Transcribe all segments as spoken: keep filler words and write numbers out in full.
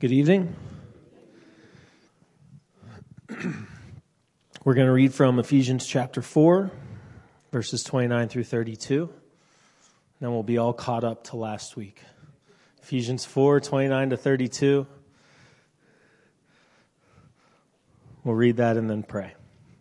Good evening. We're going to read from Ephesians chapter four, verses twenty-nine through thirty-two. Then we'll be all caught up to last week. Ephesians four, twenty-nine to thirty-two. We'll read that and then pray.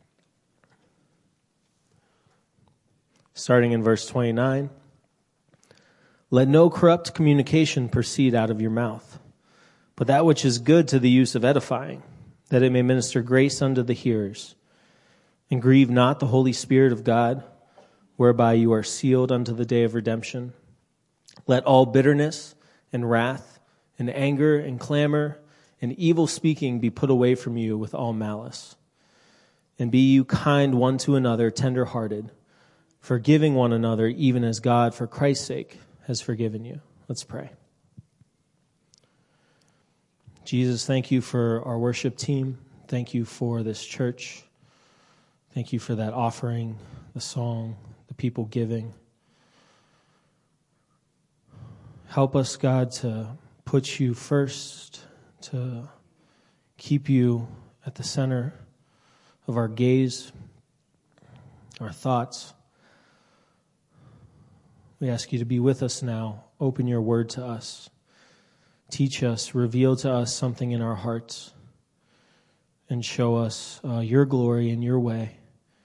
Starting in verse twenty-nine. Let no corrupt communication proceed out of your mouth, but that which is good to the use of edifying, that it may minister grace unto the hearers. And grieve not the Holy Spirit of God, whereby you are sealed unto the day of redemption. Let all bitterness and wrath and anger and clamor and evil speaking be put away from you with all malice. And be you kind one to another, tender-hearted, forgiving one another, even as God, for Christ's sake, has forgiven you. Let's pray. Jesus, thank you for our worship team. Thank you for this church. Thank you for that offering, the song, the people giving. Help us, God, to put you first, to keep you at the center of our gaze, our thoughts. We ask you to be with us now. Open your word to us. Teach us, reveal to us something in our hearts, and show us uh, your glory and your way,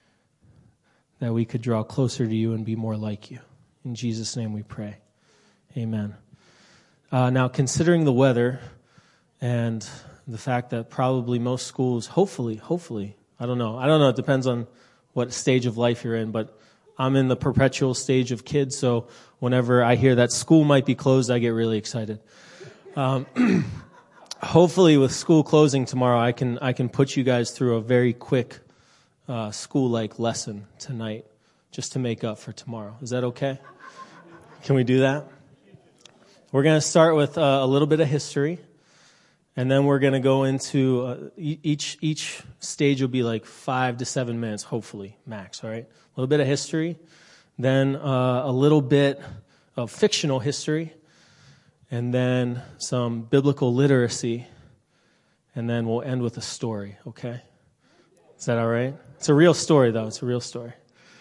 that we could draw closer to you and be more like you. In Jesus' name we pray. Amen. Uh, now, considering the weather and the fact that probably most schools, hopefully, hopefully, I don't know. I don't know. It depends on what stage of life you're in, but I'm in the perpetual stage of kids, so whenever I hear that school might be closed, I get really excited. Um, hopefully with school closing tomorrow, I can I can put you guys through a very quick uh, school-like lesson tonight just to make up for tomorrow. Is that okay? Can we do that? We're going to start with uh, a little bit of history, and then we're going to go into uh, each each stage will be like five to seven minutes, hopefully, max, all right? A little bit of history, then uh, a little bit of fictional history, and then some biblical literacy, and then we'll end with a story, okay? Is that all right? It's a real story, though. It's a real story.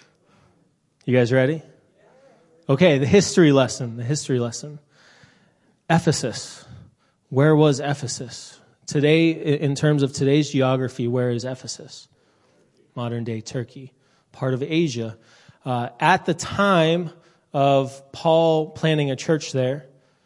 You guys ready? Okay, the history lesson, the history lesson. Ephesus. Where was Ephesus? Today, in terms of today's geography, where is Ephesus? Modern-day Turkey. Part of Asia. Uh, at the time of Paul planting a church there,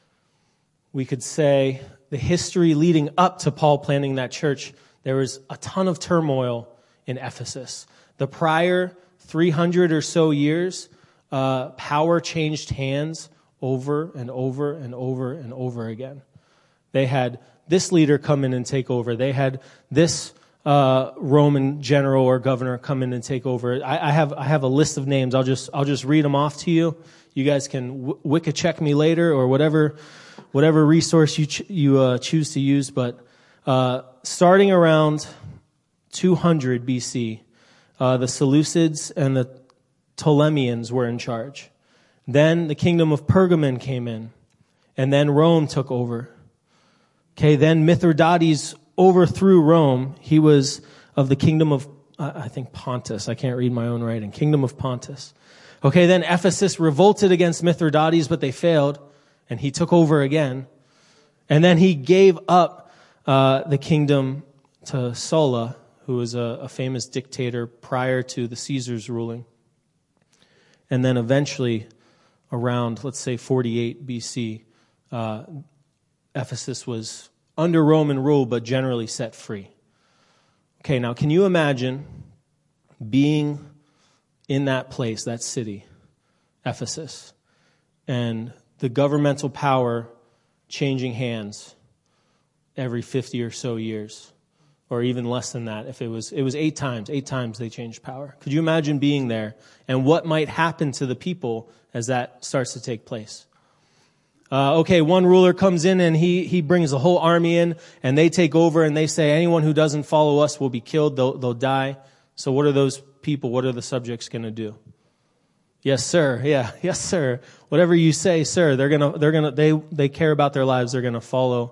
we could say the history leading up to Paul planting that church, there was a ton of turmoil in Ephesus. The prior three hundred or so years, uh, power changed hands over and over and over and over again. They had this leader come in and take over. They had this uh, Roman general or governor come in and take over. I, I have I have a list of names. I'll just I'll just read them off to you. You guys can w- wiki check me later or whatever whatever resource you ch- you uh, choose to use. But uh, starting around two hundred B C, uh, the Seleucids and the Ptolemies were in charge. Then the kingdom of Pergamon came in, and then Rome took over. Okay, then Mithridates overthrew Rome. He was of the kingdom of, I think, Pontus. I can't read my own writing. Kingdom of Pontus. Okay, then Ephesus revolted against Mithridates, but they failed, and he took over again. And then he gave up uh, the kingdom to Sulla, who was a, a famous dictator prior to the Caesars ruling. And then eventually, around, let's say, forty-eight B C, uh, Ephesus was under Roman rule, but generally set free. Okay, now can you imagine being in that place, that city, Ephesus, and the governmental power changing hands every fifty or so years, or even less than that? If it was, it was eight times, eight times they changed power. Could you imagine being there and what might happen to the people as that starts to take place? Uh, okay, one ruler comes in and he he brings the whole army in, and they take over and they say anyone who doesn't follow us will be killed. They'll they'll die. So what are those people? What are the subjects going to do? Yes, sir. Yeah, yes, sir. Whatever you say, sir. They're gonna they're gonna they they care about their lives. They're gonna follow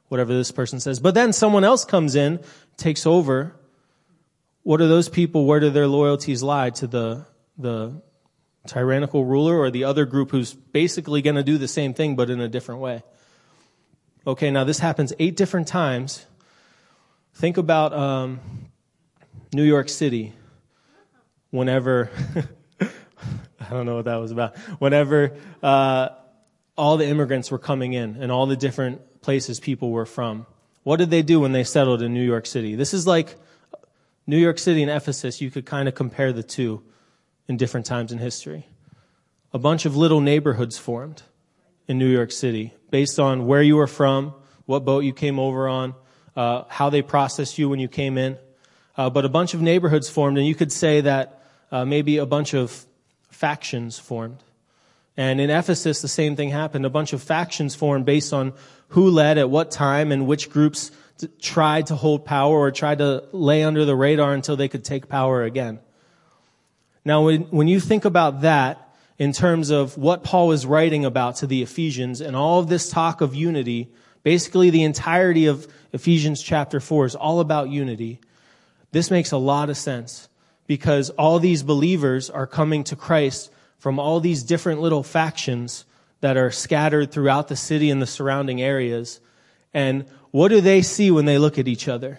whatever this person says. But then someone else comes in, takes over. What are those people? Where do their loyalties lie? To the the tyrannical ruler or the other group who's basically going to do the same thing but in a different way? Okay, now this happens eight different times. Think about um, New York City. Whenever, I don't know what that was about. Whenever uh, all the immigrants were coming in and all the different places people were from. What did they do when they settled in New York City? This is like New York City and Ephesus. You could kind of compare the two in different times in history. A bunch of little neighborhoods formed in New York City based on where you were from, what boat you came over on, uh, how they processed you when you came in. Uh, but a bunch of neighborhoods formed, and you could say that uh, maybe a bunch of factions formed. And in Ephesus, the same thing happened. A bunch of factions formed based on who led at what time and which groups t- tried to hold power or tried to lay under the radar until they could take power again. Now, when, when you think about that in terms of what Paul was writing about to the Ephesians and all of this talk of unity, basically the entirety of Ephesians chapter four is all about unity. This makes a lot of sense because all these believers are coming to Christ from all these different little factions that are scattered throughout the city and the surrounding areas. And what do they see when they look at each other?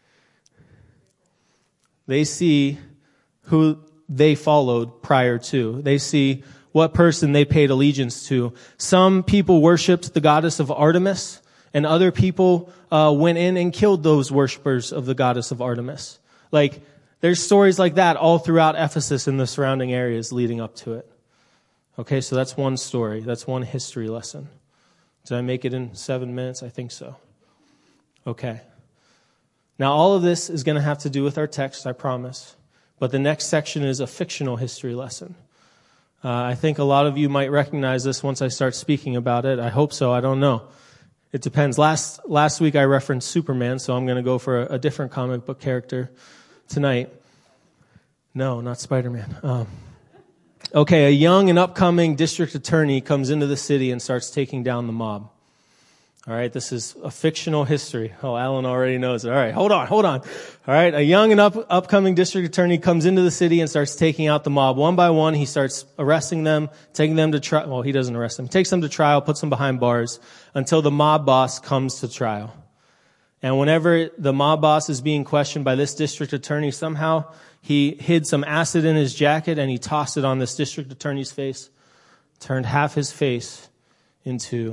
They see who they followed prior to. They see what person they paid allegiance to. Some people worshipped the goddess of Artemis, and other people uh, went in and killed those worshipers of the goddess of Artemis. Like, there's stories like that all throughout Ephesus and the surrounding areas leading up to it. Okay, so that's one story. That's one history lesson. Did I make it in seven minutes? I think so. Okay. Now, all of this is going to have to do with our text, I promise. But the next section is a fictional history lesson. Uh, I think a lot of you might recognize this once I start speaking about it. I hope so. I don't know. It depends. Last last week I referenced Superman, so I'm going to go for a, a different comic book character tonight. No, not Spider-Man. Um, okay, a young and upcoming district attorney comes into the city and starts taking down the mob. All right, this is a fictional history. Oh, Alan already knows it. All right, hold on, hold on. All right, a young and up, upcoming district attorney comes into the city and starts taking out the mob. One by one, he starts arresting them, taking them to trial. Well, he doesn't arrest them. He takes them to trial, puts them behind bars until the mob boss comes to trial. And whenever the mob boss is being questioned by this district attorney, somehow he hid some acid in his jacket and he tossed it on this district attorney's face, turned half his face into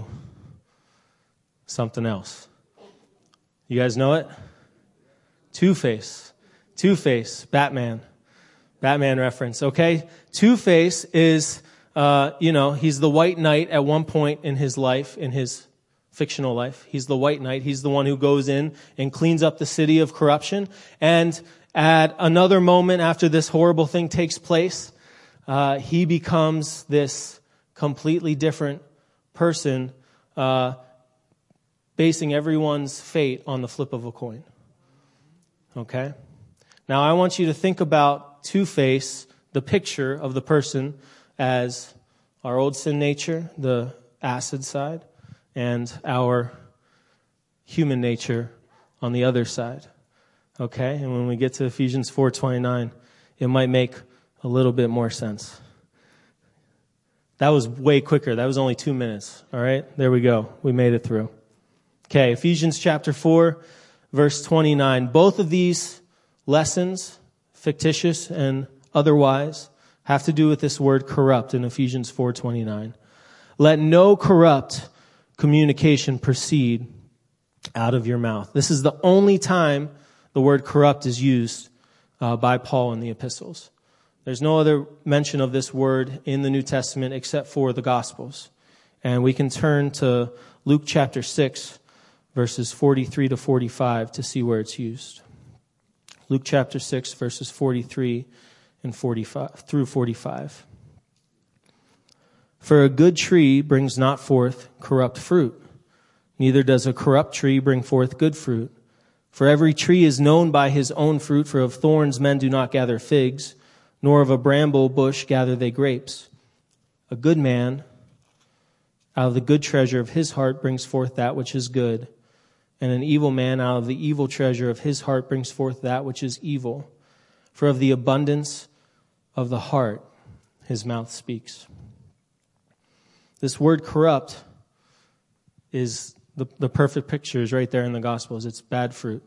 something else. You guys know it? Two-Face. Two-Face. Batman. Batman reference. Okay? Two-Face is, uh, you know, he's the White Knight at one point in his life, in his fictional life. He's the White Knight. He's the one who goes in and cleans up the city of corruption. And at another moment after this horrible thing takes place, uh, he becomes this completely different person, uh, basing everyone's fate on the flip of a coin. Okay? Now I want you to think about Two-Face, the picture of the person, as our old sin nature, the acid side, and our human nature on the other side. Okay? And when we get to Ephesians four twenty-nine, it might make a little bit more sense. That was way quicker. That was only two minutes. All right? There we go. We made it through. Okay, Ephesians chapter four, verse twenty-nine. Both of these lessons, fictitious and otherwise, have to do with this word corrupt in Ephesians four twenty-nine. Let no corrupt communication proceed out of your mouth. This is the only time the word corrupt is used uh, by Paul in the epistles. There's no other mention of this word in the New Testament except for the Gospels. And we can turn to Luke chapter six, verses forty-three to forty-five to see where it's used. Luke chapter six, verses forty-three and forty-five through forty-five. For a good tree brings not forth corrupt fruit, neither does a corrupt tree bring forth good fruit. For every tree is known by his own fruit, for of thorns men do not gather figs, nor of a bramble bush gather they grapes. A good man out of the good treasure of his heart brings forth that which is good, And an evil man out of the evil treasure of his heart brings forth that which is evil. For of the abundance of the heart his mouth speaks. This word corrupt is the, the perfect picture is right there in the Gospels. It's bad fruit.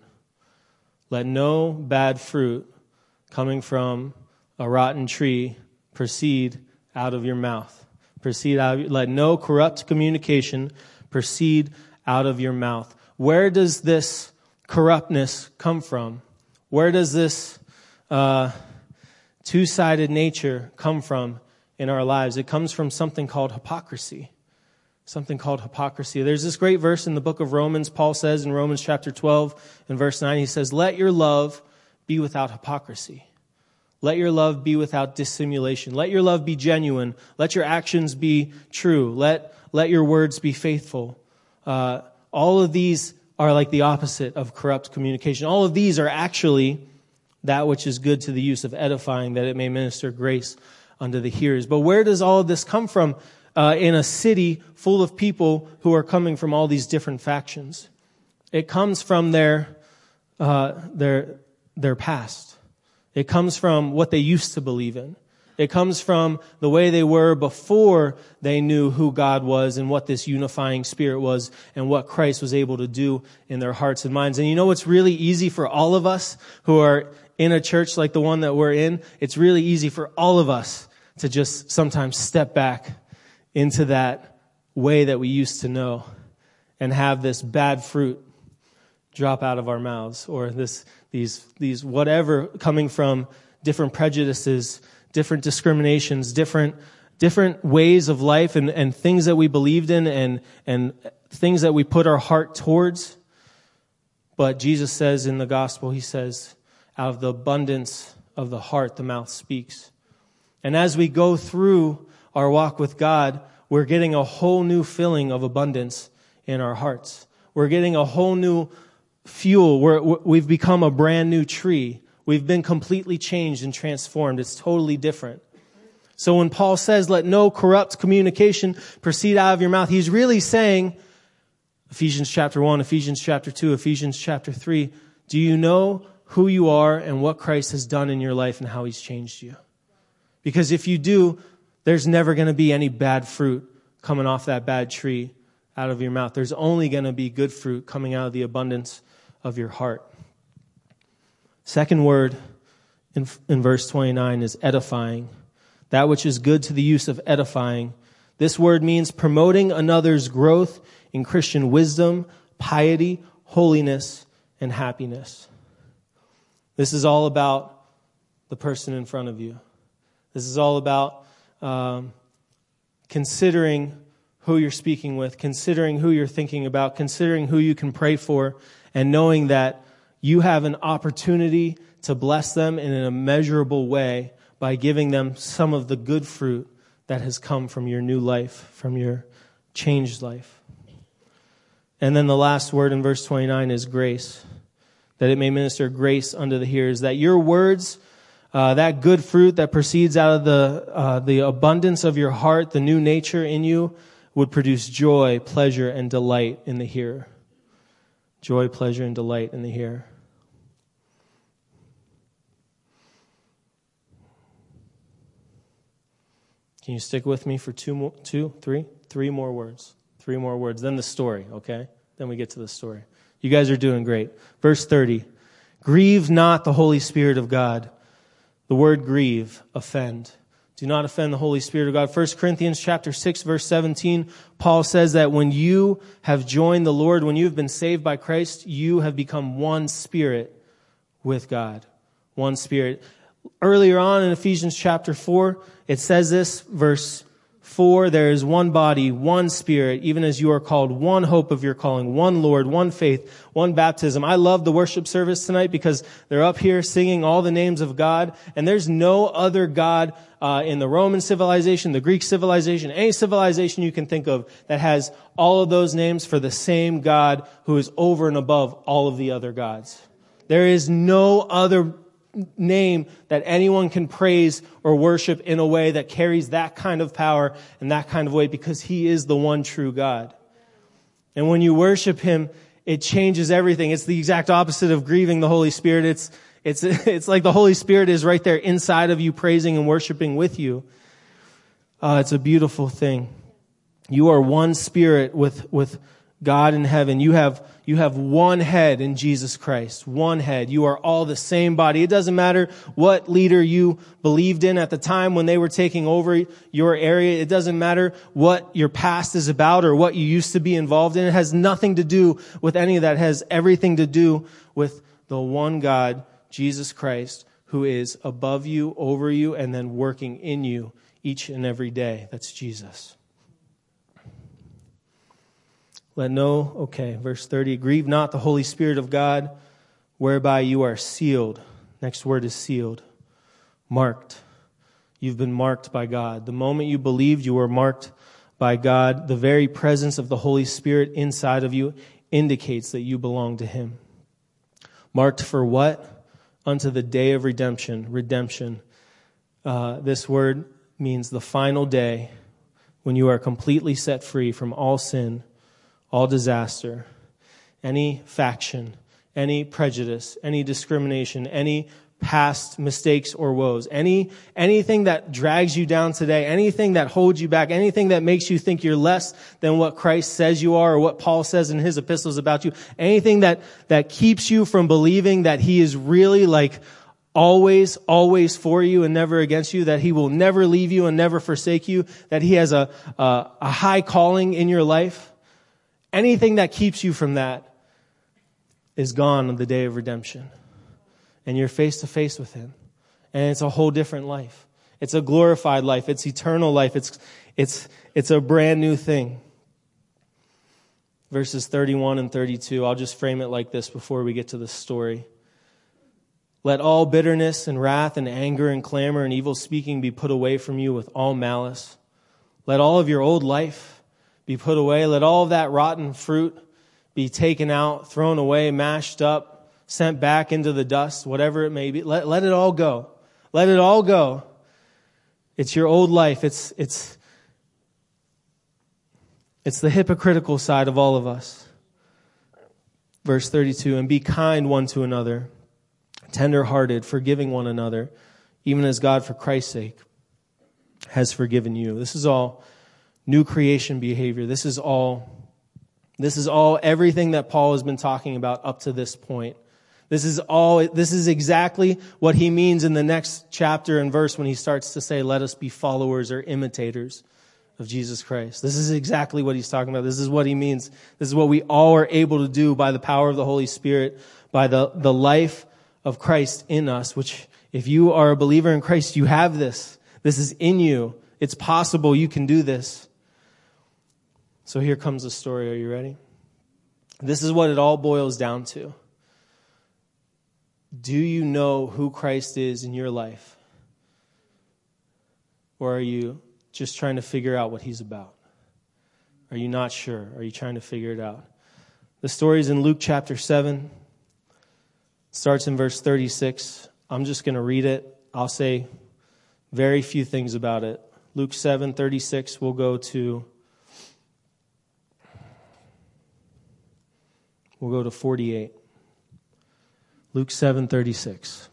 Let no bad fruit coming from a rotten tree proceed out of your mouth. Proceed out of, let no corrupt communication proceed out of your mouth. Where does this corruptness come from? Where does this uh, two-sided nature come from in our lives? It comes from something called hypocrisy. Something called hypocrisy. There's this great verse in the book of Romans. Paul says in Romans chapter twelve and verse nine, he says, let your love be without hypocrisy. Let your love be without dissimulation. Let your love be genuine. Let your actions be true. Let, let your words be faithful. Uh, all of these are like the opposite of corrupt communication. All of these are actually that which is good to the use of edifying, that it may minister grace unto the hearers. But where does all of this come from uh, in a city full of people who are coming from all these different factions? It comes from their uh, their their past. It comes from what they used to believe in. It comes from the way they were before they knew who God was and what this unifying spirit was and what Christ was able to do in their hearts and minds. And you know what's really easy for all of us who are in a church like the one that we're in? It's really easy for all of us to just sometimes step back into that way that we used to know and have this bad fruit drop out of our mouths, or this these these whatever coming from different prejudices, different discriminations, different different ways of life and, and things that we believed in and and things that we put our heart towards. But Jesus says in the gospel, he says, out of the abundance of the heart, the mouth speaks. And as we go through our walk with God, we're getting a whole new filling of abundance in our hearts. We're getting a whole new fuel. We're, we've become a brand new tree. We've been completely changed and transformed. It's totally different. So when Paul says, let no corrupt communication proceed out of your mouth, he's really saying, Ephesians chapter one, Ephesians chapter two, Ephesians chapter three, do you know who you are and what Christ has done in your life and how he's changed you? Because if you do, there's never going to be any bad fruit coming off that bad tree out of your mouth. There's only going to be good fruit coming out of the abundance of your heart. Second word in, in verse twenty-nine is edifying. That which is good to the use of edifying. This word means promoting another's growth in Christian wisdom, piety, holiness, and happiness. This is all about the person in front of you. This is all about um, considering who you're speaking with, considering who you're thinking about, considering who you can pray for, and knowing that you have an opportunity to bless them in an immeasurable way by giving them some of the good fruit that has come from your new life, from your changed life. And then the last word in verse twenty-nine is grace, that it may minister grace unto the hearers, that your words, uh, that good fruit that proceeds out of the uh, the abundance of your heart, the new nature in you, would produce joy, pleasure, and delight in the hearer. Joy, pleasure, and delight in the hearer. Can you stick with me for two, more, two, three, three more words? Three more words. Then the story, okay? Then we get to the story. You guys are doing great. Verse thirty. Grieve not the Holy Spirit of God. The word grieve, offend. Do not offend the Holy Spirit of God. First Corinthians chapter six, verse seventeen, Paul says that when you have joined the Lord, when you have been saved by Christ, you have become one spirit with God. One spirit. Earlier on in Ephesians chapter four, it says this, verse four, there is one body, one spirit, even as you are called, one hope of your calling, one Lord, one faith, one baptism. I love the worship service tonight because they're up here singing all the names of God, and there's no other God uh, in the Roman civilization, the Greek civilization, any civilization you can think of that has all of those names for the same God who is over and above all of the other gods. There is no other name that anyone can praise or worship in a way that carries that kind of power and that kind of weight, because he is the one true God. And when you worship him it changes everything. It's the exact opposite of grieving the Holy Spirit. It's, it's, it's like the Holy Spirit is right there inside of you, praising and worshiping with you. Uh, it's a beautiful thing. You are one spirit with, with God in heaven. You have, you have one head in Jesus Christ. One head. You are all the same body. It doesn't matter what leader you believed in at the time when they were taking over your area. It doesn't matter what your past is about or what you used to be involved in. It has nothing to do with any of that. It has everything to do with the one God, Jesus Christ, who is above you, over you, and then working in you each and every day. That's Jesus. Let no, okay, verse thirty, grieve not the Holy Spirit of God, whereby you are sealed. Next word is sealed. Marked. You've been marked by God. The moment you believed, you were marked by God. The very presence of the Holy Spirit inside of you indicates that you belong to Him. Marked for what? Unto the day of redemption. Redemption. Uh, this word means the final day when you are completely set free from all sin, all disaster, any faction, any prejudice, any discrimination, any past mistakes or woes, any anything that drags you down today, anything that holds you back, anything that makes you think you're less than what Christ says you are or what Paul says in his epistles about you, anything that, that keeps you from believing that He is really like always, always for you and never against you, that He will never leave you and never forsake you, that He has a, a, a high calling in your life. Anything that keeps you from that is gone on the day of redemption. And you're face to face with Him. And it's a whole different life. It's a glorified life. It's eternal life. It's, it's, it's a brand new thing. Verses thirty-one and thirty-two, I'll just frame it like this before we get to the story. Let all bitterness and wrath and anger and clamor and evil speaking be put away from you with all malice. Let all of your old life be put away. Let all of that rotten fruit be taken out, thrown away, mashed up, sent back into the dust, whatever it may be. Let, let it all go. Let it all go. It's your old life. It's, it's, it's the hypocritical side of all of us. Verse thirty-two, and be kind one to another, tender-hearted, forgiving one another, even as God for Christ's sake has forgiven you. This is all new creation behavior. This is all, this is all everything that Paul has been talking about up to this point. This is all, this is exactly what he means in the next chapter and verse when he starts to say, let us be followers or imitators of Jesus Christ. This is exactly what he's talking about. This is what he means. This is what we all are able to do by the power of the Holy Spirit, by the, the life of Christ in us, which if you are a believer in Christ, you have this. This is in you. It's possible you can do this. So here comes the story. Are you ready? This is what it all boils down to. Do you know who Christ is in your life? Or are you just trying to figure out what He's about? Are you not sure? Are you trying to figure it out? The story is in Luke chapter seven. It starts in verse thirty-six. I'm just going to read it. I'll say very few things about it. Luke seven thirty-six, we'll go to We'll go to forty-eight. Luke seven thirty-six.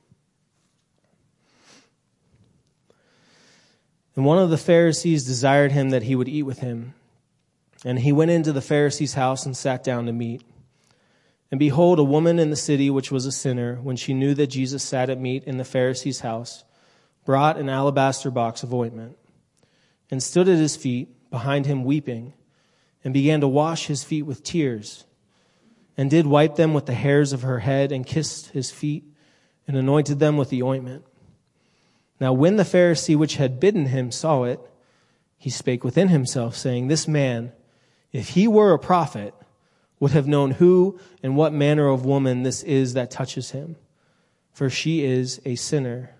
And one of the Pharisees desired him that he would eat with him. And he went into the Pharisee's house and sat down to meat. And behold, a woman in the city, which was a sinner, when she knew that Jesus sat at meat in the Pharisee's house, brought an alabaster box of ointment, and stood at his feet behind him weeping, and began to wash his feet with tears, and did wipe them with the hairs of her head, and kissed his feet, and anointed them with the ointment. Now when the Pharisee which had bidden him saw it, he spake within himself, saying, this man, if he were a prophet, would have known who and what manner of woman this is that touches him, for she is a sinner.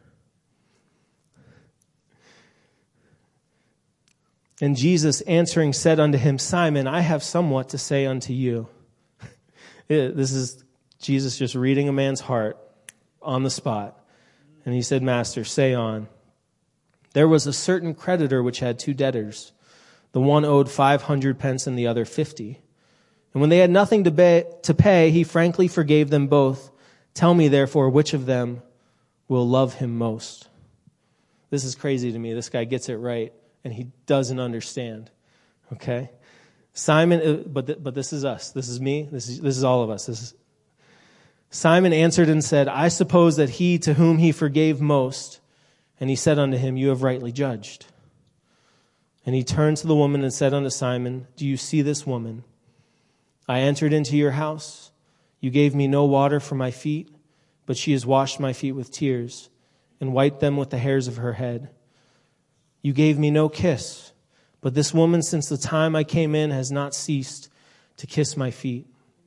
And Jesus answering said unto him, Simon, I have somewhat to say unto you. This is Jesus just reading a man's heart on the spot. And he said, Master, say on. There was a certain creditor which had two debtors. The one owed five hundred pence and the other fifty. And when they had nothing to pay, to pay, he frankly forgave them both. Tell me, therefore, which of them will love him most? This is crazy to me. This guy gets it right, and he doesn't understand. Okay? Simon, but th- but this is us. This is me. This is this is all of us. This is Simon answered and said, I suppose that he to whom he forgave most, and he said unto him, you have rightly judged. And he turned to the woman and said unto Simon, do you see this woman? I entered into your house. You gave me no water for my feet, but she has washed my feet with tears and wiped them with the hairs of her head. You gave me no kiss, but this woman since the time I came in has not ceased to kiss my feet.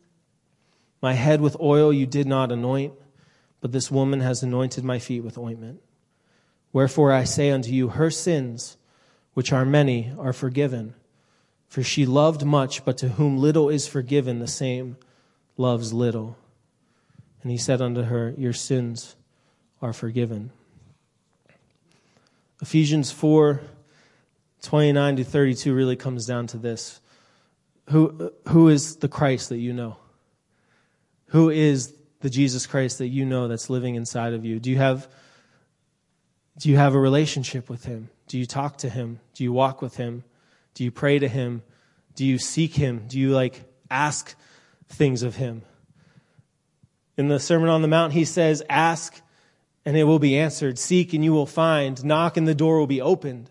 My head with oil you did not anoint, but this woman has anointed my feet with ointment. Wherefore I say unto you, her sins, which are many, are forgiven. For she loved much, but to whom little is forgiven, the same loves little. And he said unto her, your sins are forgiven. Ephesians four, twenty-nine to thirty-two really comes down to this. Who, who is the Christ that you know? Who is the Jesus Christ that you know that's living inside of you? Do you have, do you have a relationship with him? Do you talk to him? Do you walk with him? Do you pray to him? Do you seek him? Do you like ask things of him? In the Sermon on the Mount, he says, ask and it will be answered. Seek and you will find. Knock and the door will be opened.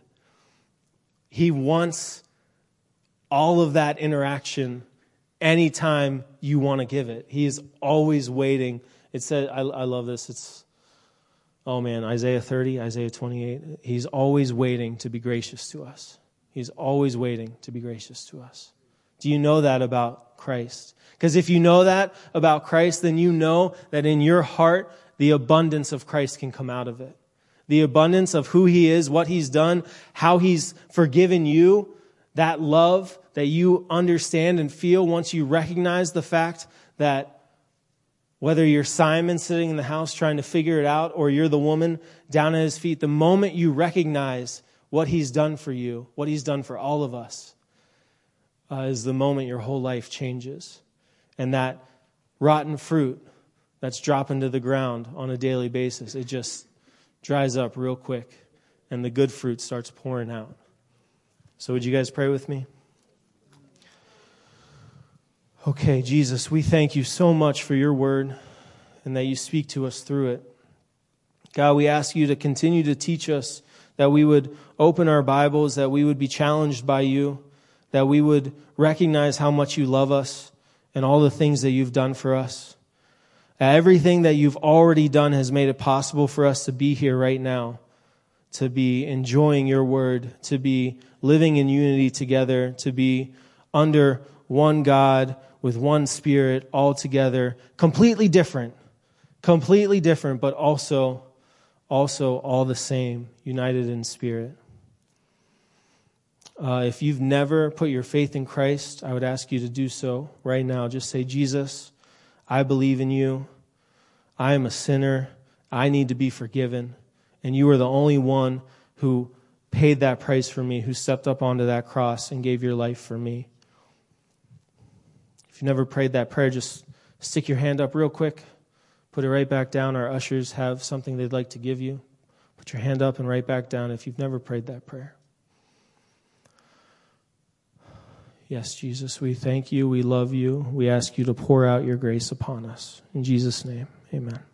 He wants all of that interaction anytime you want to give it. He is always waiting. It said, I, I love this. It's, oh man, Isaiah thirty, Isaiah twenty-eight. He's always waiting to be gracious to us. He's always waiting to be gracious to us. Do you know that about Christ? Because if you know that about Christ, then you know that in your heart, the abundance of Christ can come out of it. The abundance of who he is, what he's done, how he's forgiven you, that love that you understand and feel once you recognize the fact that whether you're Simon sitting in the house trying to figure it out or you're the woman down at his feet, the moment you recognize what he's done for you, what he's done for all of us, uh, is the moment your whole life changes. And that rotten fruit that's dropping to the ground on a daily basis, it just dries up real quick and the good fruit starts pouring out. So would you guys pray with me? Okay, Jesus, we thank you so much for your word and that you speak to us through it. God, we ask you to continue to teach us, that we would open our Bibles, that we would be challenged by you, that we would recognize how much you love us and all the things that you've done for us. Everything that you've already done has made it possible for us to be here right now, to be enjoying your word, to be living in unity together, to be under one God with one Spirit all together, completely different, completely different, but also, also all the same, united in spirit. Uh, if you've never put your faith in Christ, I would ask you to do so right now. Just say, Jesus, I believe in you. I am a sinner. I need to be forgiven. And you are the only one who paid that price for me, who stepped up onto that cross and gave your life for me. If you've never prayed that prayer, just stick your hand up real quick. Put it right back down. Our ushers have something they'd like to give you. Put your hand up and right back down if you've never prayed that prayer. Yes, Jesus, we thank you. We love you. We ask you to pour out your grace upon us. In Jesus' name, amen.